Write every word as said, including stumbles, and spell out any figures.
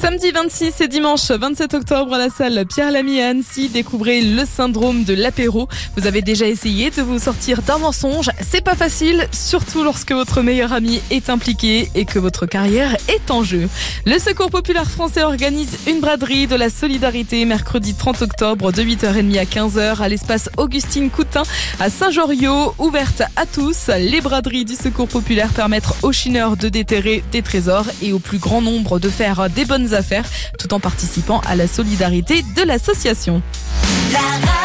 Samedi vingt-six et dimanche vingt-sept octobre à la salle Pierre Lamy à Annecy, découvrez le syndrome de l'apéro. Vous avez déjà essayé de vous sortir d'un mensonge? C'est pas facile, surtout lorsque votre meilleur ami est impliqué et que votre carrière est en jeu. Le Secours populaire français organise une braderie de la solidarité mercredi trente octobre de huit heures trente à quinze heures à l'espace Augustine Coutin à Saint-Joriot, ouverte à tous. Les braderies du Secours populaire permettent aux chineurs de déterrer des trésors et au plus grand nombre de faire des bonnes affaires tout en participant à la solidarité de l'association. La